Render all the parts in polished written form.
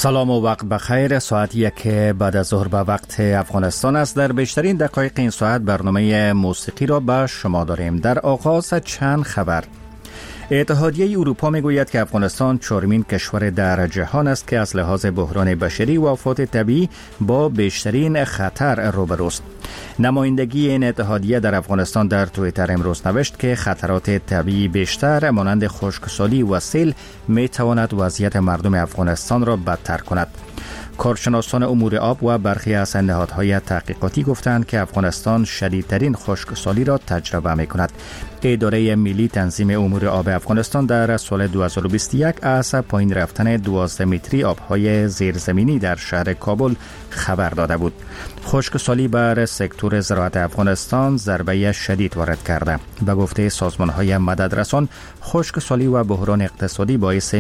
سلام و وقت بخیر. ساعت 1 بعد از ظهر به وقت افغانستان است. در بیشترین دقایق این ساعت برنامه موسیقی را به شما داریم. در آغاز چند خبر. اتحادیه اروپا میگوید که افغانستان چهارمین کشور در جهان است که از لحاظ بحران بشری و آفات طبیعی با بیشترین خطر روبروست. نمایندگی این اتحادیه در افغانستان در توییتر امروز نوشت که خطرات طبیعی بیشتر مانند خشکسالی و سیل میتواند وضعیت مردم افغانستان را بدتر کند. کارشناسان امور آب و برخی از نهادهای تحقیقاتی گفتند که افغانستان شدیدترین خشکسالی را تجربه می‌کند. اداره ملی تنظیم امور آب افغانستان در سال 2021 از پایین رفتن 12 متری آبهای زیرزمینی در شهر کابل خبر داده بود. خشکسالی بر سکتور زراعت افغانستان ضربه شدید وارد کرده. به گفته سازمان‌های مددرسان، خشکسالی و بحران اقتصادی باعث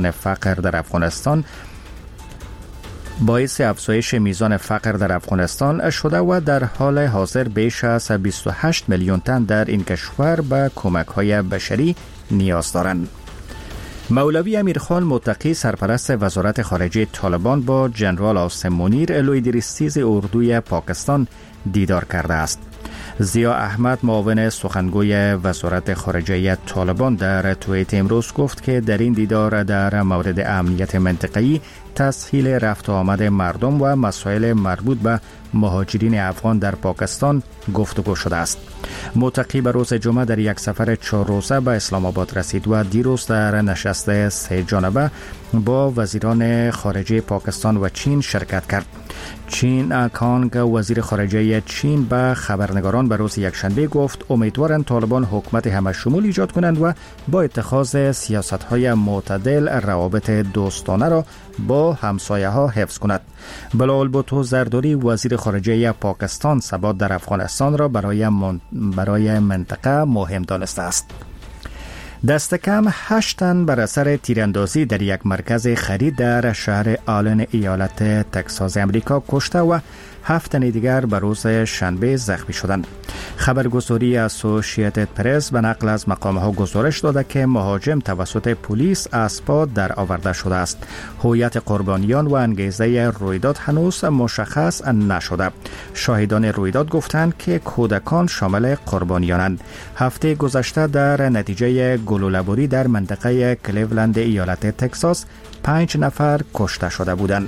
افزایش میزان فقر در افغانستان شده و در حال حاضر بیش از 28 میلیون تن در این کشور به کمک‌های بشری نیاز دارند. مولوی امیرخان متقی سرپرست وزارت خارجه طالبان با جنرال عاصم منیر لویدریستیز اردوی پاکستان دیدار کرده است. ضیا احمد معاون سخنگوی وزارت خارجه طالبان در توییت امروز گفت که در این دیدار در مورد امنیت منطقه‌ای، تسهیل رفت و آمد مردم و مسائل مربوط به مهاجرین افغان در پاکستان گفتگو شده است. متقی به روز جمعه در یک سفر 4 روزه به اسلام آباد رسید و دیروز در نشست 3 جانبه با وزیران خارجه پاکستان و چین شرکت کرد. چین کانگ وزیر خارجه چین به خبرنگاران به روز یکشنبه گفت امیدوارند طالبان حکومت همه شمول ایجاد کنند و با اتخاذ سیاست‌های معتدل روابط دوستانه را با همسایه‌ها حفظ کند. بلال بوتو زرداری وزیر خارجه پاکستان ثبات در افغانستان را برای منطقه مهم دانسته است. دست کم 8 تن بر اثر تیراندازی در یک مرکز خرید در شهر آلن ایالت تگزاس امریکا کشته و 7 تن دیگر به روز شنبه زخمی شدند. خبرگزاری اسوسییتد پرس به نقل از مقام‌ها گزارش داده که مهاجم توسط پلیس اسباب در آورده شده است. هویت قربانیان و انگیزه رویداد هنوز مشخص نشده. شاهدان رویداد گفتند که کودکان شامل قربانیانند. هفته گذشته در نتیجه گلوله‌باری در منطقه کلیولند ایالت تگزاس 5 نفر کشته شده بودند.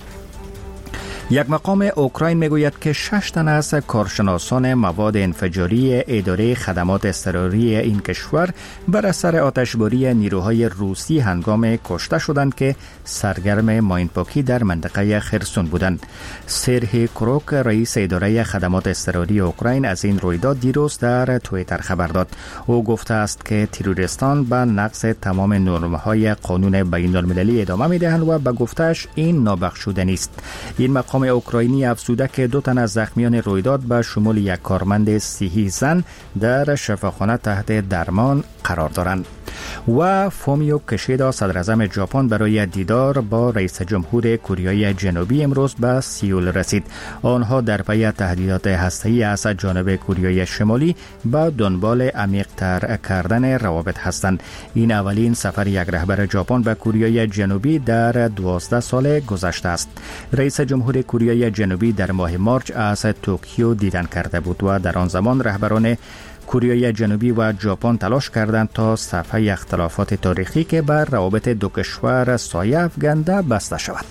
یک مقام اوکراین میگوید که 6 تن از کارشناسان مواد انفجاری اداره خدمات اضطراری این کشور بر اثر آتشباری نیروهای روسی هنگام کشته شدند که سرگرم ماینپاکی در منطقه خرسون بودند. سرهی کروک رئیس اداره خدمات اضطراری اوکراین از این رویداد دیروز در توییتر خبر داد. او گفته است که تروریستان به نقض تمام نرم‌های قانون بین‌المللی ادامه می‌دهند و به گفته‌اش این نابخشودنی است. این مقام اوکراینی افزوده که 2 تن از زخمیان رویداد به شمول یک کارمند صحی زن در شفاخانه تحت درمان قرار دارند. و فومیو کشیدا صدر اعظم ژاپن برای دیدار با رئیس جمهور کره جنوبی امروز به سئول رسید. آنها در پی تهدیدات هسته‌ای از جانب کره شمالی به دنبال عمیق‌تر کردن روابط هستند. این اولین سفر یک رهبر ژاپن به کره جنوبی در 12 سال گذشته است. رئیس جمهور کره جنوبی در ماه مارچ از توکیو دیدن کرده بود و در آن زمان رهبران کره جنوبی و ژاپن تلاش کردند تا صفحه اختلافات تاریخی که بر روابط دو کشور سایه افکنده بسته شود.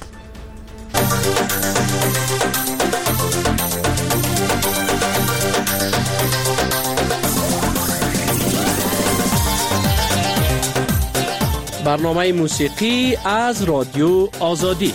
برنامه موسیقی از رادیو آزادی.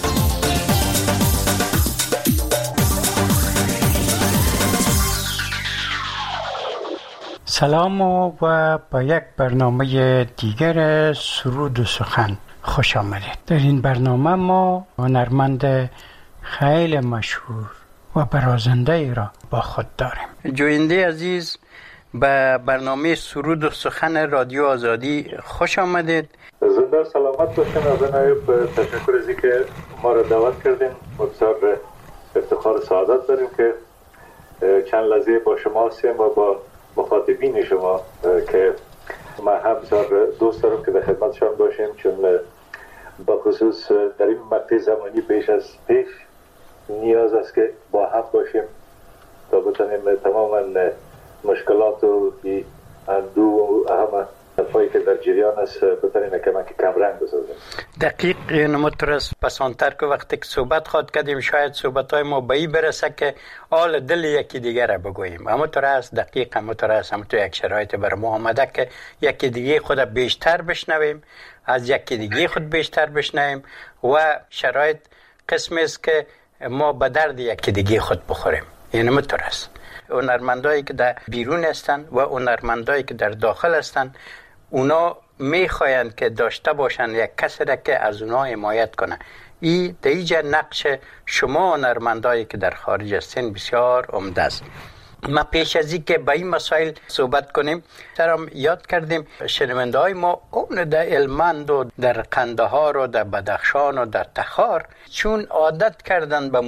سلام و با یک برنامه دیگر سرود و سخن خوش آمدید. در این برنامه ما هنرمند خیلی مشهور و برازنده ای را با خود داریم. جوینده عزیز، به برنامه سرود و سخن رادیو آزادی خوش آمدید. زنده سلامت باشین. از نایب تشکر از اینکه ما را دعوت کردین. بسیار افتخار سعادت داریم که چند لحظه با شما هستیم و با مخاطبین شما که من هم بسیار دوست دارم که در خدمتشان باشیم، چون با خصوص در این مقطع زمانی بیش از پیش نیاز است که با هم باشیم تا بتانیم تماما مشکلات و اندو و همه حرفایی که در جریان است بتانیم کمک کمرنگ بسازیم. دقیق نموترس پسانتر که وقتی که صحبت خواد کردیم شاید صحبتهای ما به این برسه که آل دل یکی دیگر را بگوییم. همونطور است، دقیق همونطور است، همونطور یک شرایط بر ما آمده که یکی دیگه خود بیشتر بشنویم، از یکی دیگه خود بیشتر بشنویم و شرایط قسمی است که ما به درد یکی دیگه خود بخوریم. این همونطور است. هنرمندایی که در بیرون هستند و هنرمندایی که در داخل هستند اونا میخواهند که داشته باشند یک کسی را که از اونا حمایت کنه. این دیگه نقش شما هنرمندایی که در خارج هستین بسیار عمده است. ما پیش از این که به این مسائل صحبت کنیم سرم یاد کردیم شنونده های ما اون در هلمند و در قندهار و در بدخشان و در تخار چون عادت کردن به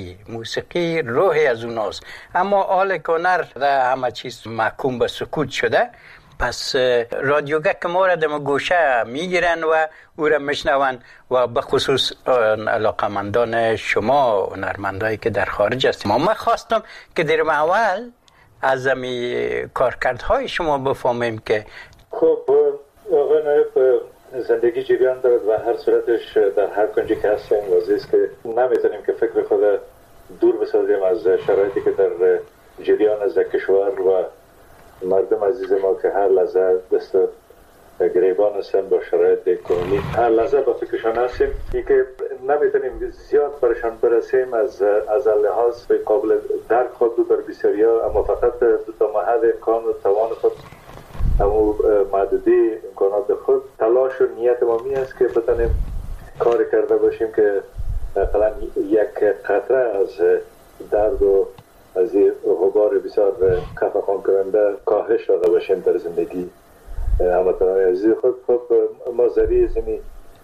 موسیقی روحی از اوناست، اما حال که هنر در همه چیز محکوم به سکوت شده، پس رادیوگه که ما را در گوشه میگیرن و او را میشنون و به خصوص علاقمندان شما هنرمندایی که در خارج هستیم. ما خواستم که در اول از کارکردهای شما بفهمیم که خب آقای نایب زندگی جریان دارد و هر صورتش در هر کنجی که هستیم واضح است که نمیتونیم که فکر خود دور بسازیم از شرایطی که در جریان از کشور و مردم عزیز ما که هر لحظه دست گریبان هستن با شرایط کنونی، هر لحظه با فکرشان هستیم. این که نمیتونیم زیاد برشان برسیم از لحاظ قابل درک خود در بسیاریا، اما فقط تا محد امکان و توان خود همو محدودی امکانات خود تلاش و نیت ما می است که بتانیم کار کرده باشیم که مثلا یک قطره از درد و از این غبار بسیار خفقان کننده کاهش داده باشیم در زندگی هموطنان عزیز خود. خب ما ذریعه زمین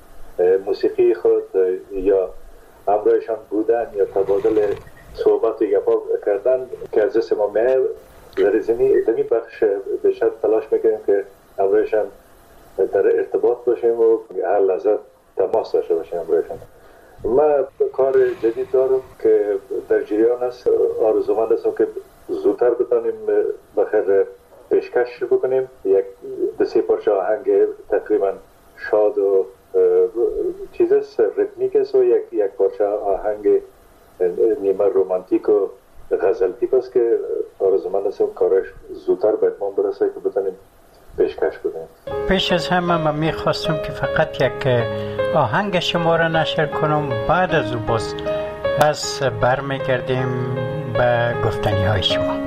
موسیقی خود یا همراهشان بودن یا تبادل صحبت و گپا کردن که از دست ما میاد ذریعه زمین دمی بخش بیشتر تلاش میکنیم که همراهشان در ارتباط باشیم و هر لحظه تماس داشته باشیم همراهشان. من کار جدید دارم که در جریان است، آرزومند هستم که زودتر بتانیم بخیر پیشکش بکنیم. یک دسته پارچه آهنگ تقریبا شاد و چیز است، ریتمیک است و یک پارچه آهنگ نیمه رومانتیک و غزل تیپ است که آرزومند هستم کارش زودتر به اتمام برسه که بتانیم پیشکش بکنیم. پیش از همه من میخواستم که فقط یک آهنگ شما را نشر کنم، بعد از او باز برمیگردیم به گفتنی های شما.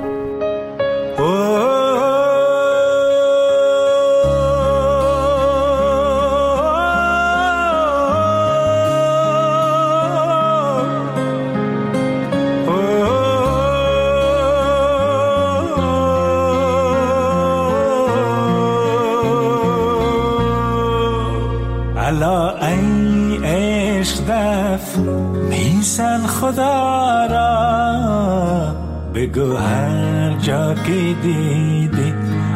میسن خدا را بگو هر جا که دیدی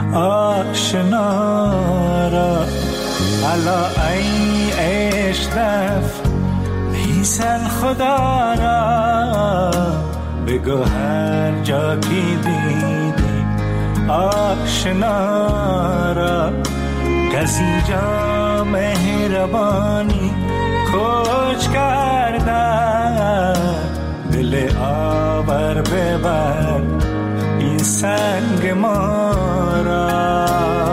آشنا را، الا ای عشق دف میسن خدا را بگو هر جا که دیدی آشنا را، کسی جا مهربانی کوچ کرده دل آور ببر این سنگ ما را،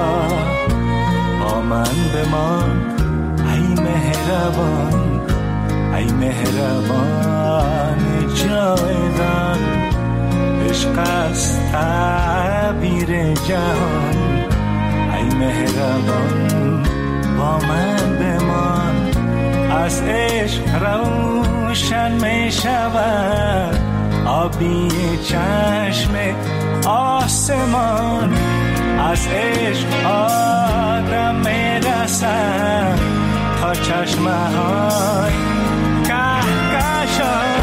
با من بمان ای مهربان، ای مهربان جاودان، عشق است تعبیر جهان، ای مهربان با من بمان، از عشق روشن می شود آبی چشم آسمان، از عشق آدم می رسد تا چشمه های کهکشان.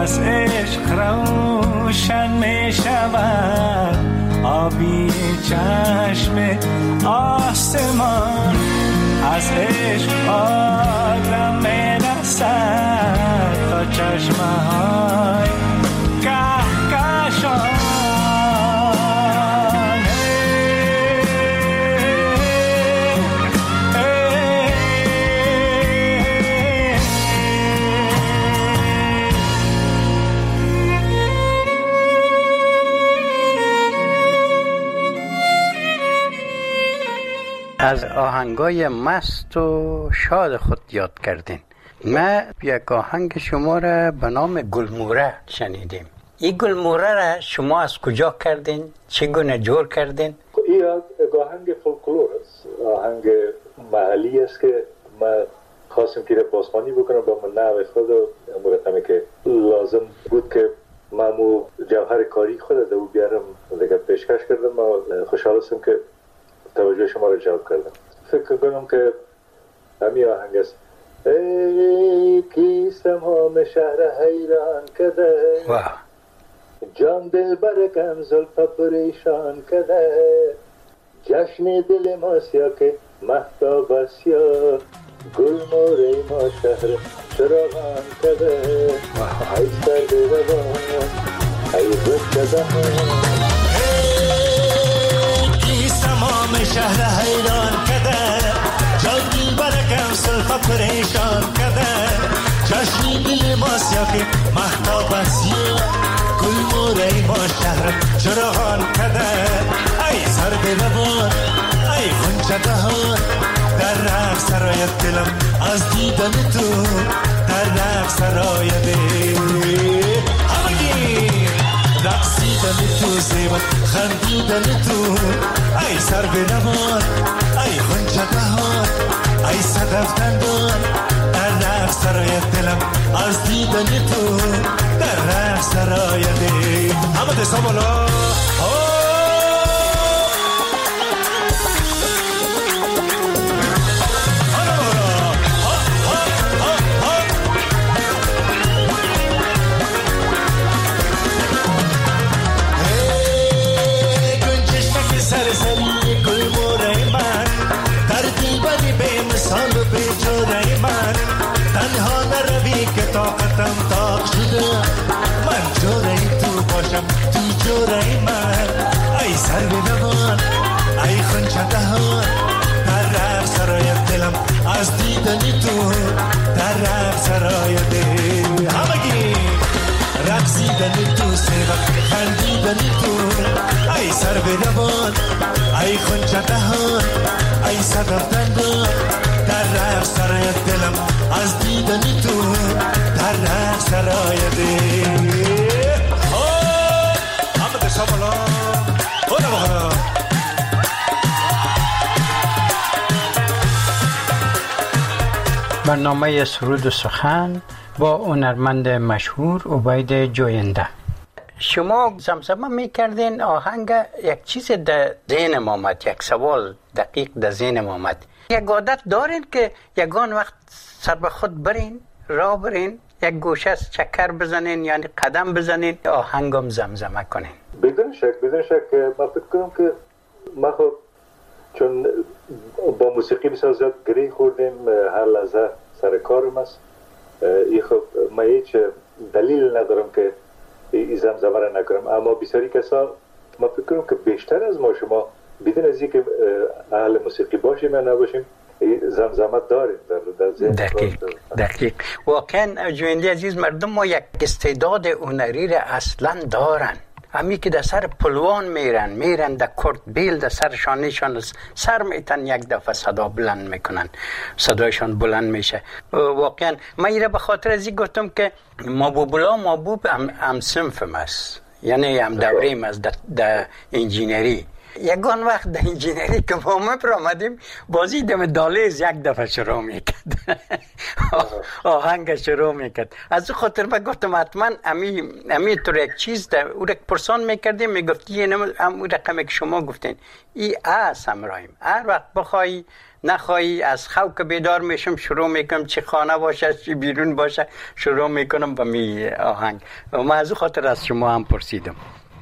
از عشق روشن می شود آبی چشم آسمان از عشق آدم می رسد تا چشمهای کهکشان از آهنگای مست و شاد خود یاد کردین. ما یک آهنگ شما را به نام گلموره شنیدیم. این گلموره را شما از کجا کردین؟ چگونه جور کردین؟ این آهنگ فولکلور است، آهنگ محلی است که ما خواستم که بازخوانی بکنم با من نوع خود و مرتبه که لازم بود که مامو جوهر کاری خود دو بیارم دیگه پیشکش کردم و خوشحال هستم که توجه شما را جلب کردم. فکر کنم که همین آهنگ است. ای کیستم هم شهر حیران کده جان دل برکم زلفا پریشان کده جشن دل ما سیا که مهتاب اسیا گل موره ما شهر چراغان کده ای سر روان ای بچه تمام شهر حیران کده جان دل برکم زلفا پریشان کده جشن دل ما سیا که مهتاب اسیا گل موره ما شهر چراغان کده ای سر روان ای خونچه دهان در رقص سرای دلم از دیدن تو در رقص سرای دل همگی رقصیدن تو زیبت خندیدن تو ای سر روان ای خونچه دهان ای صدف دندان در رقص سرای دلم از دیدن تو در رقص سرای دل همه دستا بالا تنها نروی که طاقتم طاق شده من جوره تو باشم تو جوره من ای سر بنوان ای خونچه دهان در رقص سرای دلم از دیدنی تو در رقص سرای دل همگی رقصیدنی تو سیوک خندیدنی تو ای سر بنوان ای خونچه دهان ای صدف دندان در رقص سرای دلم از دیدنی تو در رقص سرای دل همه دستا بالا برنامه سرود و سخن با هنرمند مشهور عبید جوینده. شما زمزمه میکردین آهنگ یک چیز در ذهنم آمد، یک سوال دقیق در ذهنم آمد. یک عادت دارین که یگان وقت سر به خود برین راه برین یک گوشه چکر بزنین یعنی قدم بزنین آهنگم زمزمه کنین؟ بدون شک ما فکر کنم که ما خب چون با موسیقی بسیار زیاد گری خوردیم هر لحظه سر کارم است ای خب ما هیچ دلیل ندارم که این زمزمه را نکنم اما بسیاری کسا ما فکر کنم که بیشتر از ما شما بدون از اینکه اهل موسیقی باشیم یا نباشیم زمزمه داریم در ذهن. دقیق واقعا جویندی عزیز مردم ما یک استعداد هنری را اصلا دارن همی که در سر پلوان میرن در کرد بیل در سرشانشان سر میتن یک دفعه صدا بلند میکنن صدایشان بلند میشه. واقعا من ایره به خاطر از این گفتم که محبوب هم صنفم است یعنی هم دوریم از در انجینری یگان وقت در انجینری که ما آمدیم بازی دم دالیز یک دفعه شروع میکرد آهنگ شروع میکرد. از خاطر من گفتم حتما امی طور یک چیز ده او را پرسان میکردیم میگفتی اون رقمی که شما گفتین ای سمرایم هر وقت بخوای نخواهی از خواب که بیدار میشم شروع میکنم چی خانه باشه چی بیرون باشه شروع میکنم با می آهنگ و من از خاطر از شما هم پرسیدم.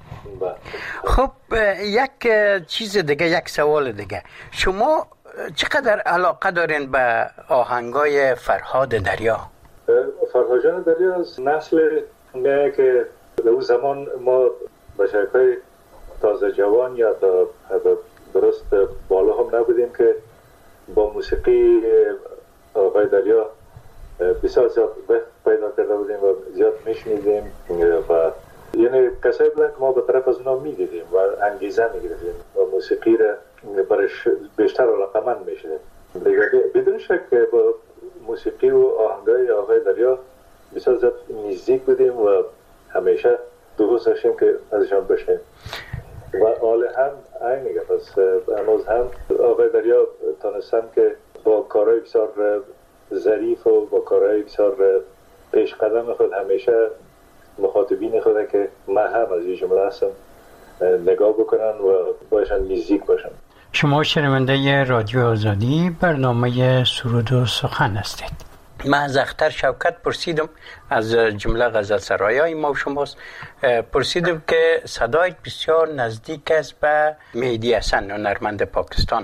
خب یک چیز دیگه، یک سوال دیگه، شما چقدر علاقه دارین به آهنگای فرهاد دریا؟ فرهاد جان دریا از نسل میگه که در اون زمان ما به شکل تازه جوان یا درست بالا هم نبودیم که با موسیقی آقای دریا بسیار زیاد پیدا کرده بودیم و زیاد میشنیدیم و یعنی کسایی بودن که ما به طرف از اونا میدیدیم و انگیزه میگرفتیم و موسیقی را برش بیشتر علاقمند میشدیم. بدون شک با موسیقی و آهنگای آقای دریا بسیار زیاد نزدیک بودیم و همیشه دوست داشتیم که ازشان بشنیم و حال هم اینه پس امروز هم آقای دریا تانستن که با کارهای بسیار ظریف و با کارهای بسیار پیش قدم خود همیشه مخاطبین خود که من هم از این جمله هستم نگاه بکنن و باشن نزدیک باشن. شما شنونده رادیو آزادی برنامه سرود و سخن هستید. من از اختر شوکت پرسیدم از جمله غزل سرایای ما و شماست، پرسیدم که صدای بسیار نزدیک است به مهدی حسن هنرمند پاکستان،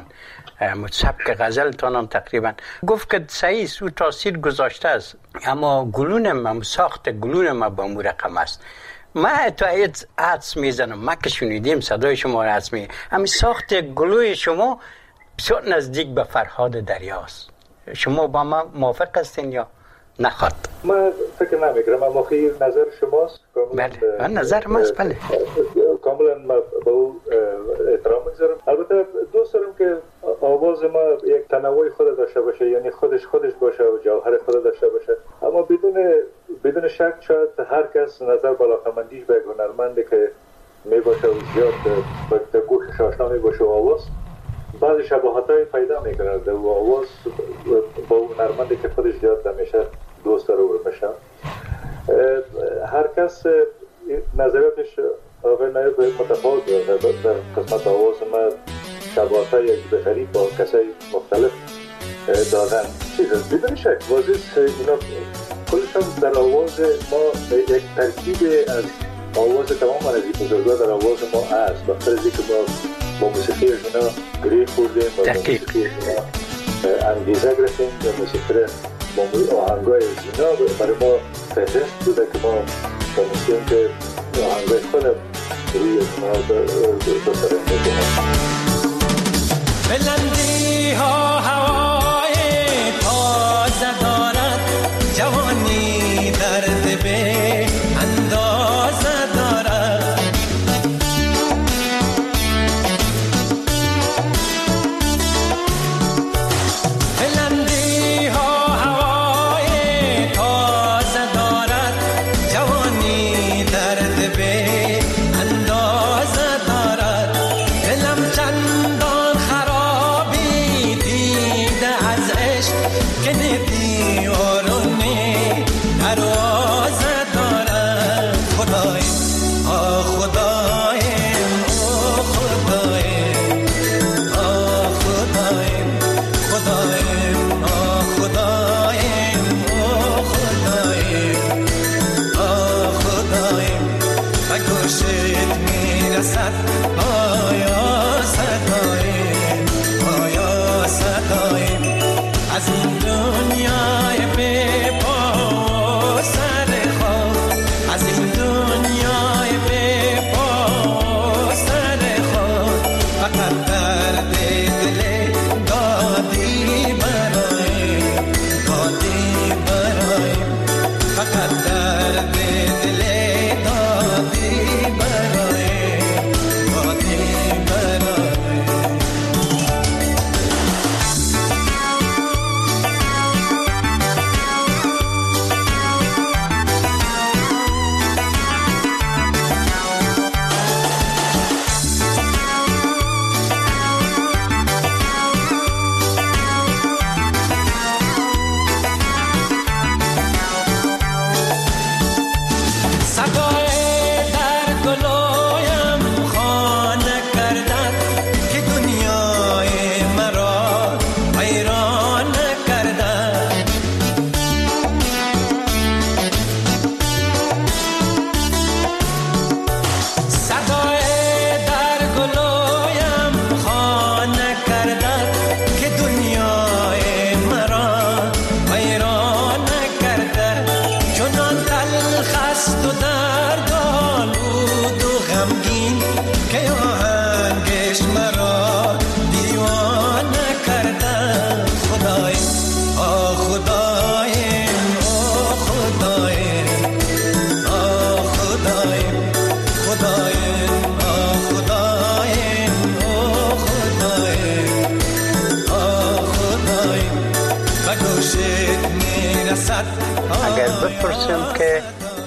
سبک غزل تانم تقریبا. گفت که صحیح او تاثیر گذاشته است اما گلونم ساخت گلونم به اون رقم است. من تو ایت عدس میزنم، ما که شنیدیم صدای شما را عدس می همین ساخت گلوی شما بسیار نزدیک به فرهاد دریاست. شما با ما موافق هستین یا نخواد؟ من فکر نمیکنم، اما خیلی نظر شماست. بله نظر ماست. بله کاملا من با او احترام میذارم. البته دوست دارم که آواز ما یک تنوع خود داشته باشه، یعنی خودش باشه و جوهر خود داشته باشه، اما بدون شک شاید هر کس نظر بالاخمندیش به هنرمندی که میباشه و زیاد به گوشش آشنا میباشه و آواز بعضی شباهت‌های پیدا میکنه در آواز با هنرمندی که خودش زیاد همیشه دوست داره و میشه. هر کس نظریاتش آقای نایب متفاوت در قسمت آواز ما شباهت‌های یک بخری با کسای مختلف دادن. بدون شک واضح اینا کلشان در آواز ما یک ترکیب از آواز تمام از این بزرگا در آواز ما هست. بخاطر که ما با موسیقی اینا گریه خوردیم و با موسیقی اینا انگیزه گرفتیم و موسیقی با آهنگای اینا برای ما فهرست بوده که ما تونستیم که آهنگای خود روی اینا بسرم بکنم. بلندی ها هوای تازه دارد، جوانی درد به اندازه دارد. بلندی ها هوای تازه دارد، جوانی درد به اندازه دارد. دلم چندان خرابی دیده از عشق که ندی آرونه دروازه دارد. خدایم آه خدایم آه خدایم آه خدایم خدایم آه خدایم آه خدایم آه خدایم به گوشت میرسد آیا صدایم آیا صدایم از این دنیا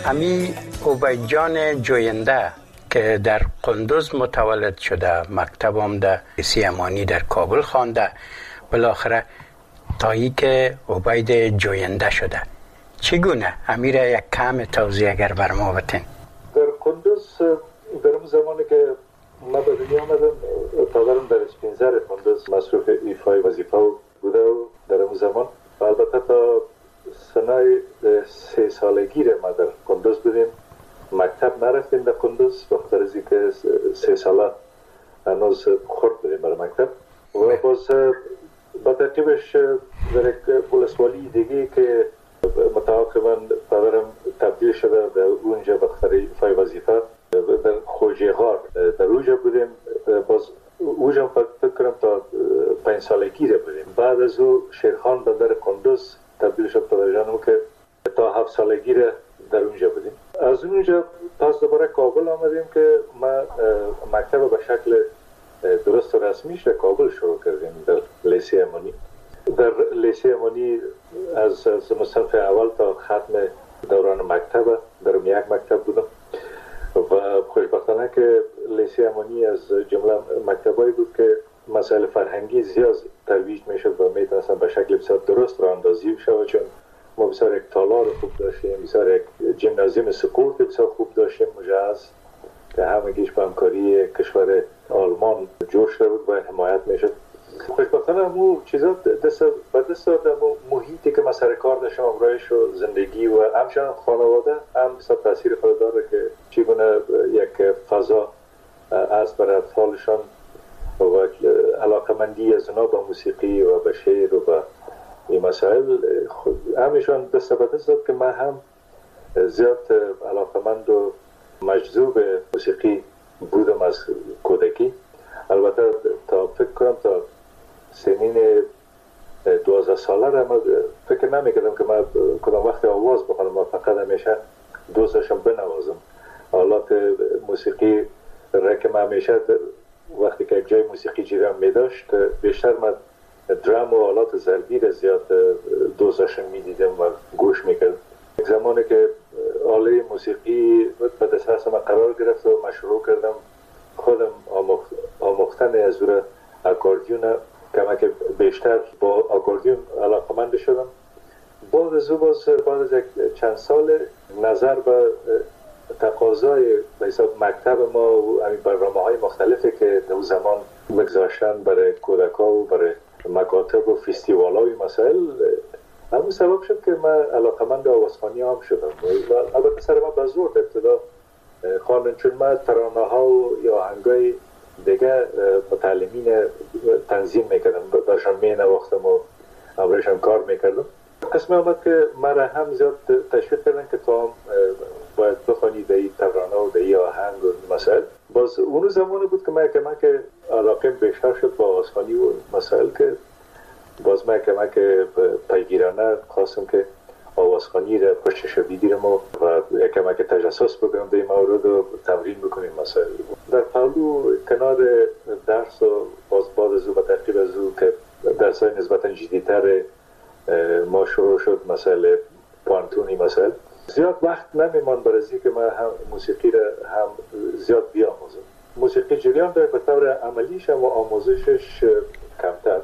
امی عبید جان جوینده که در قندوز متولد شده، مکتبم در لیسه امانی در کابل خوانده، بالاخره تایی که عبید جوینده شده. چگونه؟ امیره یک کم توضیح اگر بر ما بتین. در قندوز در اون زمانی که ما به دنیا آمدم، پدرم در اسپینزر قندوز مصروف ایفای وظیفه بوده و در اون زمان البته تا سنای 3 سالگی ما در قندوز بودیم. مکتب نرفتیم در قندوز به خاطر از اینکه 3 ساله هنوز خرد بودیم برای مکتب و باز با ترتیبش در یک ولسوالی دیگه که متعاقبا پدرم تبدیل شده در اونجا به خاطر ایفای وظیفه در خوجه غار در اونجا بودیم. باز اونجا فکر کنم تا 5 سالگی بودیم. بعد از او شیرخان بندر قندوز تبدیل شد پدر جانم که تا 7 سالگی در اونجا بودیم. از اونجا پس دوباره کابل آمدیم که ما مکتب به شکل درست و رسمیش در کابل شروع کردیم در لیسه امانی. در لیسه امانی از صنف اول تا ختم دوران مکتب در یک مکتب بودم و خوشبختانه که لیسه امانی از جمله مکتبایی بود که مسائل فرهنگی زیاد ترویج میشد و میتونستن به شکل بسیار درست راه اندازی بشه، چون ما بسیار یک تالار خوب داشتیم، بسیار یک جیمنازیوم سپورت بسیار خوب داشتیم مجهز که همگیش با همکاری کشور آلمان جور شده بود و حمایت میشد. خوشبختانه همون چیزا دست داد محیطی که ما سر کار داشتم، امرایش و زندگی و همچنان خانواده هم بسیار تاثیر خود داره که چگونه یک فضا از برای اطفالشان و علاقمندی از اونا به موسیقی و به شعر و به این مسائل همیشان دست به دست داد که من هم زیاد علاقمند و مجذوب موسیقی بودم از کودکی. البته تا فکر کنم تا سنین 12 ساله را من فکر نمی‌کردم که من کدام وقت آواز بخونم، من فقط همیشه دوست داشتم بنوازم. آلات موسیقی را که من همیشه وقتی که یک جای موسیقی جریان می داشت بیشتر من درام و آلات ضربی را زیاد دوست داشتم می‌دیدم و گوش می‌کردم. یک زمانی که آله موسیقی به دست من قرار گرفت و من شروع کردم خودم آموختن از روی اکاردیون، که بیشتر با اکاردیون علاقمند شدم. بعد از یک چند سال نظر به تقاضای به حساب مکتب ما و برنامه‌های مختلفی که در زمان می‌گذاشتن برای کودک‌ها و برای مکاتب و فستیوال‌ها و مسائل، همون سبب شد که من علاقمند آوازخوانی هم شدم. البته سر من به زور ابتدا خواندن، چون من ترانه‌ها و یا آهنگای دیگه متعلمین تنظیم میکردم، داشتم مینواختم و امرشم کار میکردم. قسم آمد که مرا هم زیاد تشویق کردن که تو هم باید بخوانی در این ترانه و در این آهنگ و مسائل. باز اون زمانی بود که من که علاقه بیشتر شد با آوازخوانی و مسائل، که باز من که پیگیرانه خواستم که آوازخوانی را پشتش بگیرم و یکم که تجسس بکنم در این مورد و تمرین بکنیم مسائل. در پهلو کنار درس و بعد از او و ترتیب از او که درس‌های نسبتاً جدی‌تر ما شروع شد، مسائل پانتونی مسائل، زیاد وقت نمیمان برای که من هم موسیقی را هم زیاد بیاموزم. موسیقی جریان داره به طور عملیش و آموزشش کمتر،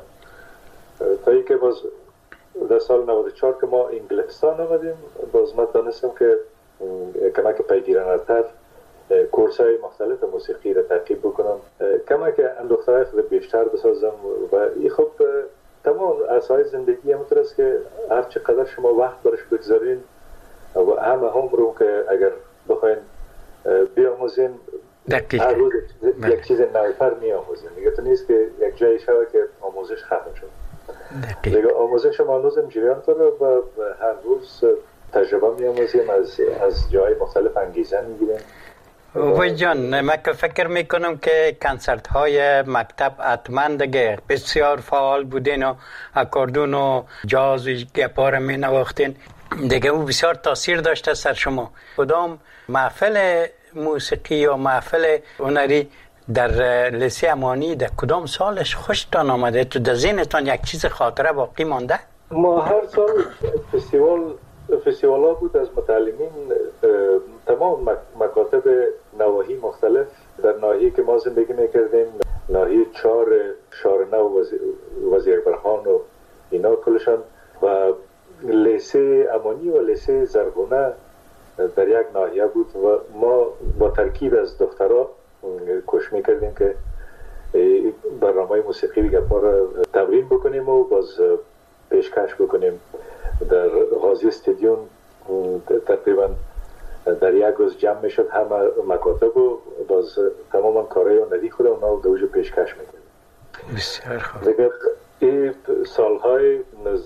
تا اینکه باز در سال 94 که ما انگلستان آمدیم، باز من دانستم که کمک پیگیرانه‌تر کورس‌های مختلف موسیقی را ترکیب بکنم، کمک اندوخته‌های خود بیشتر بسازم و این خب تمام اساس زندگی همونطور است که هر چقدر شما وقت برش بگذارین و همه هم رو که اگر بخواین بیاموزین هر روز یک چیز نوتر میاموزین. دیگه تو نیست که یک جایی شود که آموزش ختم شد. دیگه آموزش ما هنوزم جریان داره و هر روز تجربه میاموزیم، از جای مختلف انگیزه میگیریم. وای جان، من که فکر میکنم که کنسرت های مکتب حتما دیگه بسیار فعال بودین و اکاردون و جاز و گپار می نواختین دیگه، او بسیار تاثیر داشته سر شما. کدام محفل موسیقی یا محفل هنری در لیسه امانی در کدام سالش خوشتان آمده؟ تو در ذهنتان یک چیز خاطره باقی مانده؟ ما هر سال فستیوال ها بود از متعلمین تمام مکاتب نواحی مختلف. در ناحیه که ما زندگی میکردیم، ناحیه 4 شارنو وزیر اکبرخان و اینا کلشان، و لیسه امانی و لیسه زرگونه در یک ناحیه بود و ما با ترکیب از دخترها کوشش میکردیم که برنامه موسیقی گپا را تمرین بکنیم و باز پیشکش بکنیم. در غازی استادیوم تقریبا در یک روز جمع میشد همه مکاتب و باز تماما کارهای هنری خود اونا در اوج پیشکش میکردیم. بسیار خوب. دیگه این سالهای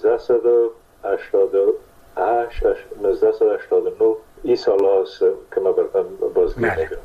1988 1989 این سال هاست که ما برتن بازگیر میکنم.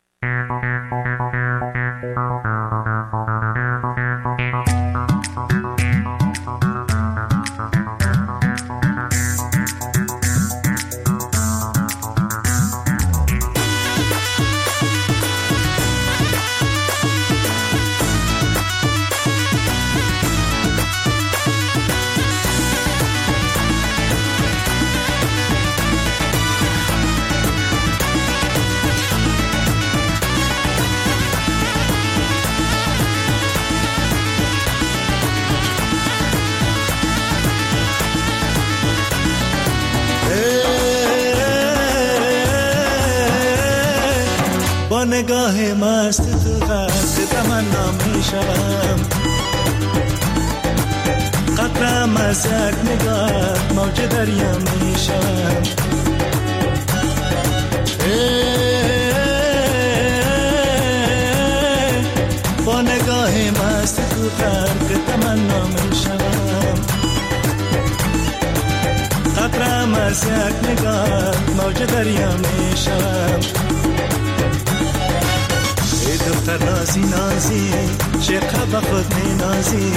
نگاه مست تو خط تمنا میشم، قطرم از یک نگاه موج دریا میشم. با نگاه مست تو خط تمنا میشم، قطرم از یک نگاه موج دریا میشم. دختر نازی نازی چقدر با خود می نازی،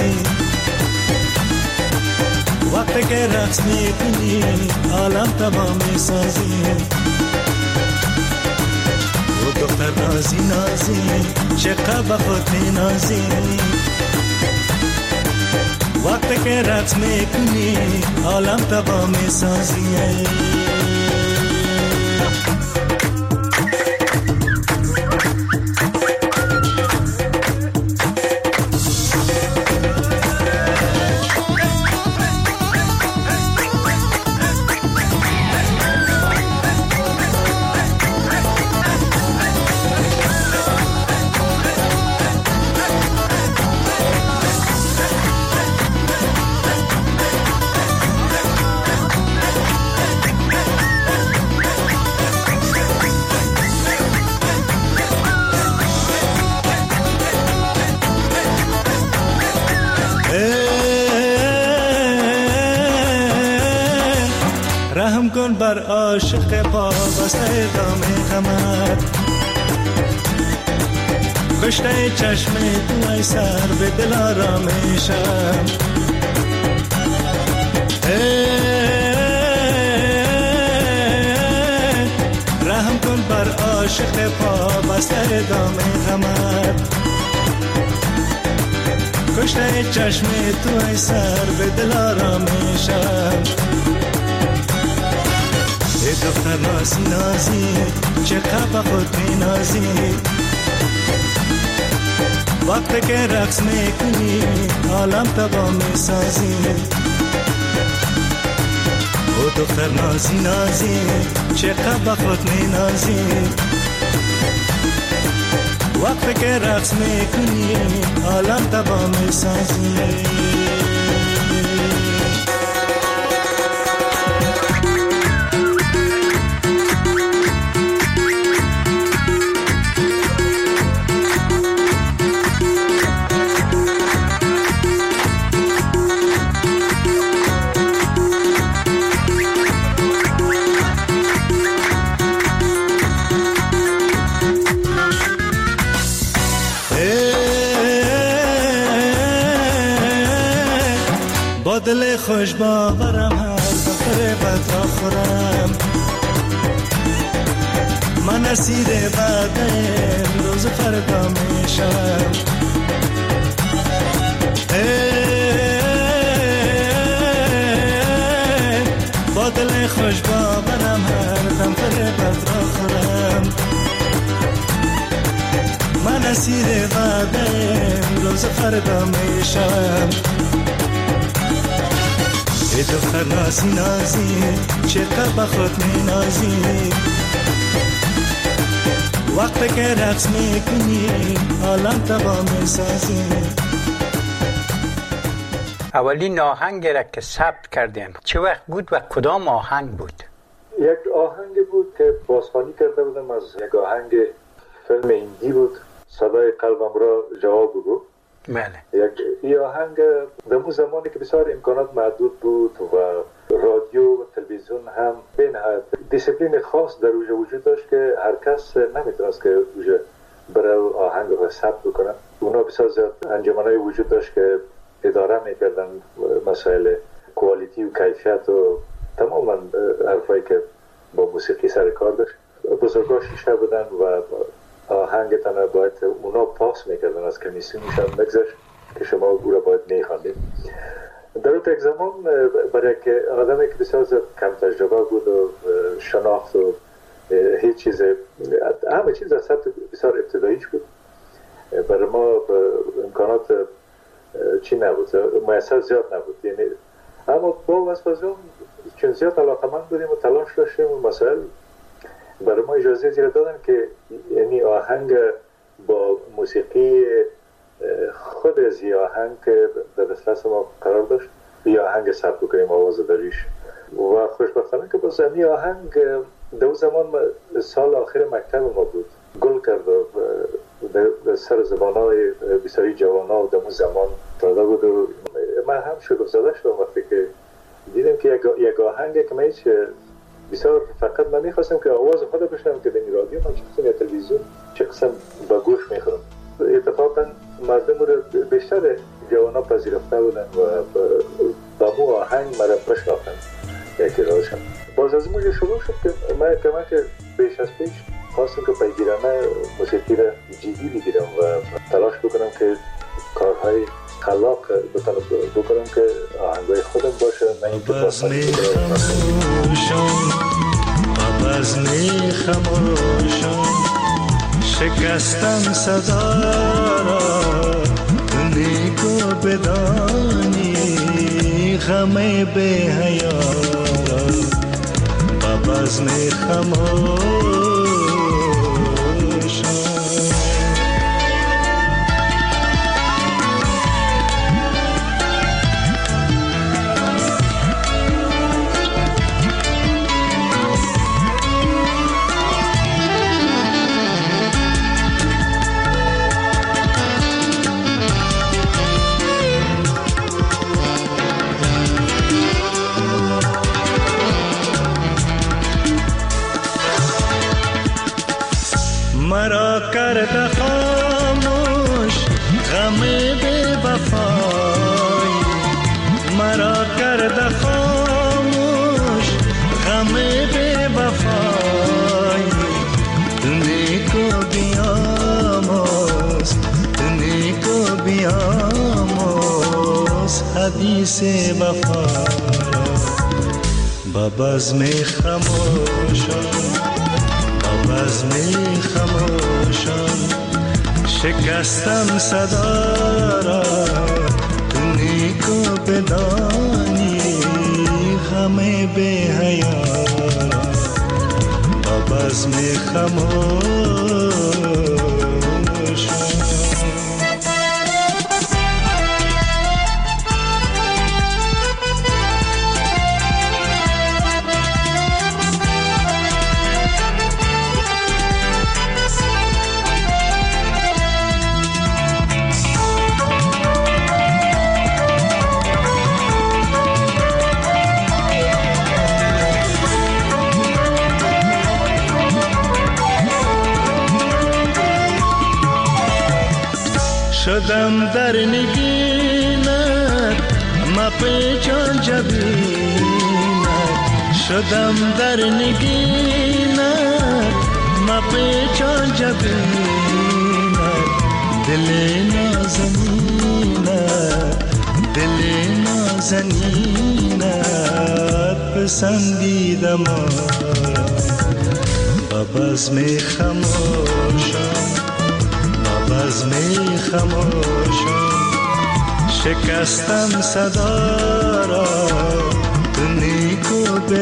وقتی که رقص می کنی عالم تمام می سازی. و دختر نازی نازی چقدر با خود می نازی، وقتی که رقص می کنی عالم تمام می سازی. رحم کن بر عاشق پا بسته دام غمت، کشته چشم تو ای سر به دل آرامیشم. رحم کن بر عاشق پا بسته دام غمت، کشته چشم تو ای سر به دل آرامیشم. دختر نازی نازی چقدر با خود می نازی، وقتی که رقص می کنی عالم تبا می سازی. او دختر نازی نازی چقدر با خود می نازی، وقتی که رقص می کنی عالم تبا می سازی. دل خوش باورم هر دفعه بد را خورم، من اسیر بعد روز فردا میشم. با دل خوش خوش باورم هر دم فریبت را خورم من اسیر وعده روز فردا میشم ای دختر نازی نازی چقدر با خود می نازی وقت که رقص میکنی عالم تبا میسازی اولین آهنگ را که ثبت کردین چه وقت بود و کدام آهنگ بود؟ یک آهنگ بود که بازخوانی کرده بودم از یک آهنگ فیلم هندی بود صدای قلبم را جواب بگو. بله. یک آهنگ در اون زمانی که بسیار امکانات محدود بود و رادیو و تلویزیون هم به نهایت دیسیپلین خاص در اوجه وجود داشت که هر کس نمیتونست که اوجه برای آهنگ را ثبت بکنه. اونا بسیار زیاد انجمنای وجود داشت که اداره میکردن مسائل کوالیتی و کیفیت و تماما حرفایی که با موسیقی سر کار داشت. بزرگا شیشه بودن و آهنگتان باید اونا پاس میکردن از کمیسیونش هم نگذشت که شما او را باید میخواندید. در اون یک زمان برای که آدمی که بسیار زیاد کم تجربه بود و شناخت و هیچ چیز همه چیز از سطح بسیار ابتداییش بود برای ما امکانات چی نبود میسر زیاد نبود یعنی اما با واسپازون چون زیاد علاقمند بودیم و تلاش داشتیم و مسائل برای ما اجازه زیر دادن که یعنی آهنگ با موسیقی خود از یه آهنگ که در دسترس ما قرار داشت یه آهنگ ثبت کنیم آواز داریش و خوشبختانه که باز این آهنگ در زمان سال آخر مکتب ما بود گل کرد و در سر زبانهای بسیاری جوانا و در اون زمان داده بود و من هم شگفت زده شدم وقتی که دیدم که یک آهنگ که من هیچ بسیار فقط من میخواستم که آواز خود بشنم که در رادیو من چه قسم یا تلویزیون چه قسم با گوش میخورم. اتفاقا مردم رو بیشتر جوانا پذیرفته بودن و با مو آهنگ مرا بشناختن یکی راشم. باز از موجه شروع شد که من که بیش از پیش خواستم که پیگیرانه موسیقی را جدی بگیرم و تلاش بکنم که کارهای خلاق بکنم که آهنگای خودم باشه نه این که بزمی خموشم شکستم صدا را نیکو بدانی غم به حیا را بزمی خموشم مرا کرده خاموش غم بی وفای مرا کرده خاموش غم بی وفای نیکو بیاموز حدیث وفای با بزم خموشم بزمی خموشم شکستم صدا را نیکو بدانی غم به حیا با بزمی خموشم شدم در نگینت ما پیچان جبینت شدم در نگینت ما پیچان جبینت دل نازنینت دل نازنینت پسندیدم با بزم خموشم با بزم خموشم شکستم صدا را تو نیکو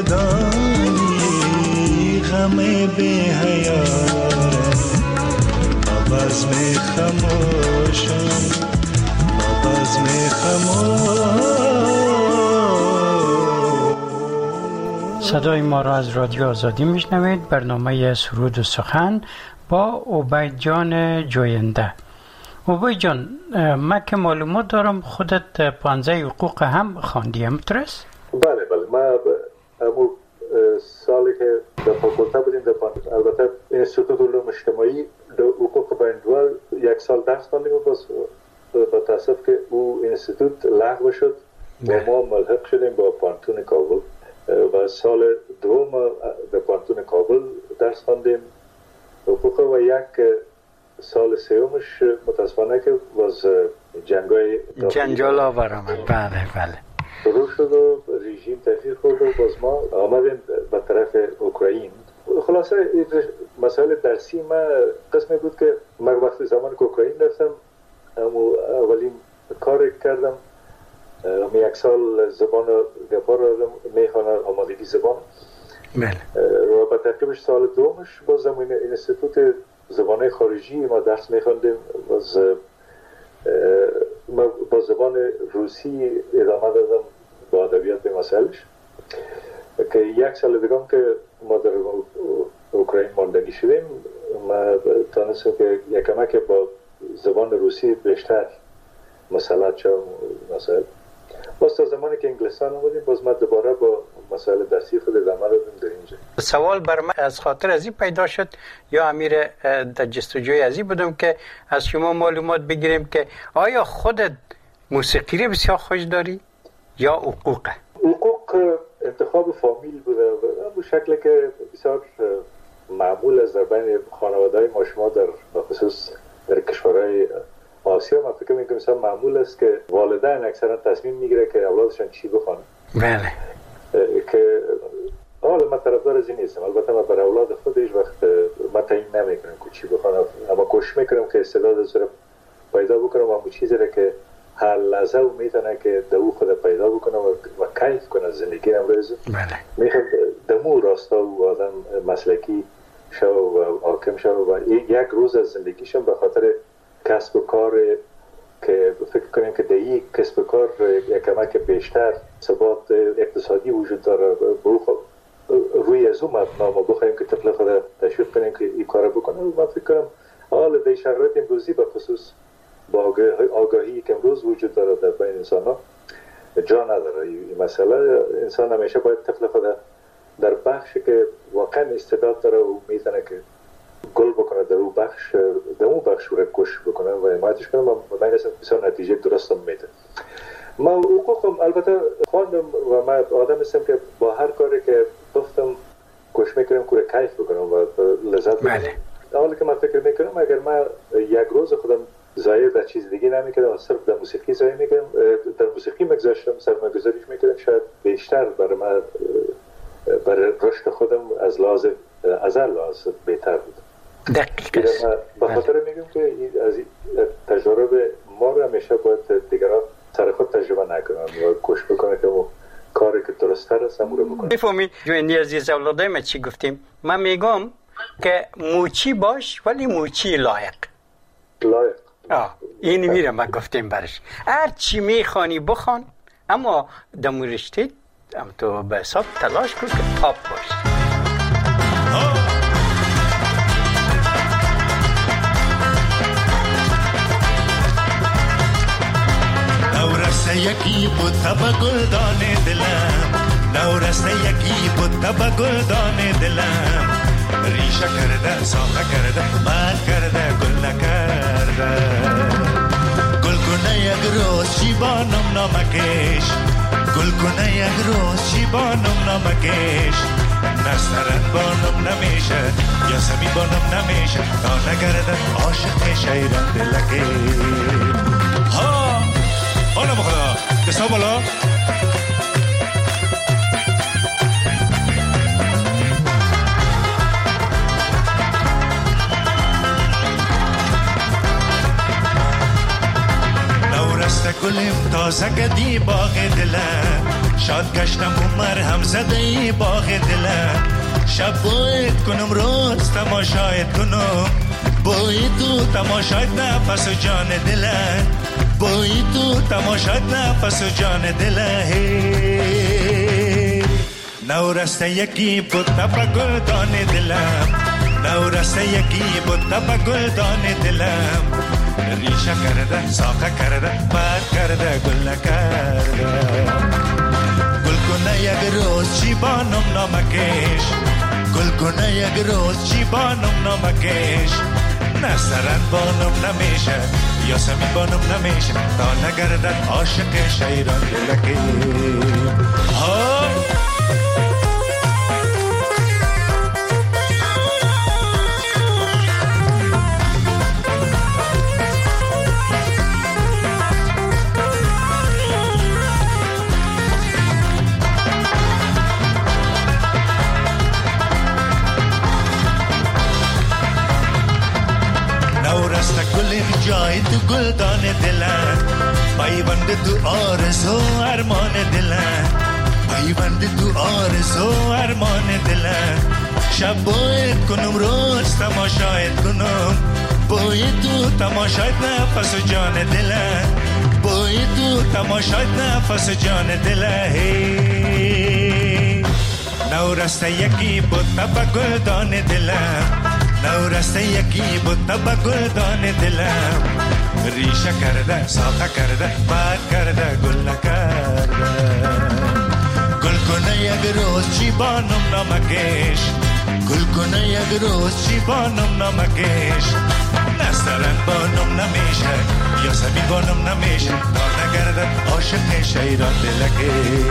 بدانی غم بی حیارم با بزم خموشم با بزم خموشم. صدای ما را از رادیو آزادی میشنوید. برنامه سرود و سخن با عبید جان جوینده. عبید جان، من که معلومات دارم خودت پانزه حقوق هم خواندی، همطورست؟ بله من همون سالی که در فاکولته بودیم البته انستیتوت علوم اجتماعی در حقوق بین‌الملل یک سال درس خواندیم و باز با تاسف که او انستیتوت لغو شد و ما ملحق شدیم با پانتون کابل و سال دوم در پانتون کابل درس خواندیم حقوق و یک سال سومش متاسفانه که باز جنجال آور آمد. بله شروع شد و رژیم تغییر خورد و باز ما آمدیم به طرف اوکراین. خلاصه مسائل درسی ما قسمی بود که من وقتی زمان که اوکراین رفتم اولین کار کردم یک سال زبان گپا را میخوانم، آمادگی زبان. و به تعقیبش سال دومش بازم این انستیتوت زبانهای خارجی ما درس میخواندیم. ما با زبان روسی ادامه دادم با ادبیات به مسائلش که یک سال دیگه که ما در اوکراین ماندگی شدیم ما تانستم که یکمه که با زبان روسی بیشتر مسلط شدم مسائل. باز تا زمانی که انگلستان آمدیم باز ما دوباره با مسائل درسی خود ادامه دادیم در اینجا. سوال بر من از خاطر ازی پیدا شد یا امیر در جستجوی ازی بودم که از شما معلومات بگیریم که آیا خودت موسیقی رو بسیار خوش داری یا حقوق؟ حقوق انتخاب فامیل بوده به شکلی که بسیار معمول از در بین خانواده‌های ما شما در خصوص در کشورهای آسیا ما فکر می‌کنم مثلا معمول است که والدین اکثرا تصمیم میگیره که اولادشان چی بخوانن. بله. که حالا من طرفدار از این نیستم، البته من برای اولاد خود هیچ وقت من تعیین نمیکنم که چی بخوانم، اما کوشش میکنم که استعداد از رو پیدا بکنم و همون چیزی را که هر لحظه و میتونه که دو خود پیدا بکنم و کیف کنه زندگی امروز. بله. میخوام دمو راستا و آدم مسلکی شو و حاکم شو و یک روز از زندگیشم به خاطر کسب و کار که فکر کنیم که در یک کسب و کار یک کمک بیشتر ثبات اقتصادی وجود داره روی از اون مبنا ما بخوایم که طفل خود تشویق کنیم که این کار بکنه. من فکر کنم حال در شرایط امروزی به خصوص با آگاهی که امروز وجود داره در بین انسان ها جا نداره این مسئله. انسان همیشه باید طفل خود در بخشی که واقعا استعداد داره و میتونه که گل بکنه در اون بخش رو کش بکنه و حمایتش کنه. من اصلا بسیار نتیجه درستم میده. ما حقوقم البته خواندم و من آدم هستم که با هر کاری که گفتم کوشش میکنم که کیف بکنم و لذت ببرم. حالا که من فکر میکنم اگر من یک روز خودم ضایع در چیز دیگه نمیکردم، صرف در موسیقی ضایع میکردم، در موسیقی میگذاشتم، سرمایه‌گذاریش میکردم، شاید بیشتر برای من برای رشد خودم از لحاظ بهتر بود. دقیقاً. به خاطر میگم که از تجربه ما رو همیشه باید دیگران سر خود تجربه نکنن یا کوشش بکنه که اون کاری که درست‌تر است همون رو بکنه. بفهمی جوینی عزیز اولادای ما چی گفتیم؟ من میگم که موچی باش ولی موچی لایق. این میره ما گفتیم برش هر چی میخوانی بخوان اما دمو رشته تو به حساب تلاش کن که تاپ باش. نورسته یکی بود تبا گلدان دلم، نورسته یکی بود تبا گلدان دلم، ریشه کرده ساخه کرده مات کرده گل نکرده، گل کنه یک روز شیبانم نامکش، گل کنه یک روز شیبانم نامکش، نسترن بانم نمیشه یا سمی بانم نمیشه تا نگرده عاشق میشه ایران دلکه. ها آنم خدا دستا بالا. نورسته گلیم تازه گدی باغ دلم، شاد گشتم عمر هم زده ای باغ دلم. شب باید کنم روز تماشایت کنم، باید تو تماشایت نفس و جان دلم، باید تو تماشایت نفس و جان دلم. نورسته یکی بوتا با گلدان دلم، نورسته یکی بوتا با گلدان دلم. ریشه کرده ساخه کرده باد کرده گل نکرده. گل کنه یک روز چی بانم نامکش، گل کنه یک روز چی بانم نامکش. نه سرن بانم نمیشه یا سمی بانم نمیشه، تا نگردد عاشق شیران دلکی. جای تو گلدان دلم، پیوند تو آرزو ارمان دلم، پیوند تو آرزو ارمان دلم. شب باید کنم روز تماشایت کنم، باید تو تماشایت نفس و جان دلم، باید تو تماشایت نفس و جان دلم. نورسته یکی بوتا با گلدان دلم، نورسته یکی بوتا با گلدان دلم. ریشه کرده ساخه کرده باد کرده گل نکرده. گل کنه یک روز چی بانم نامکش، گل کنه یک روز چی بانم نامکش. نسترن بانم نمیشه یا زمین بانم نمیشه، تا نگردد عاشق شیران دلکی.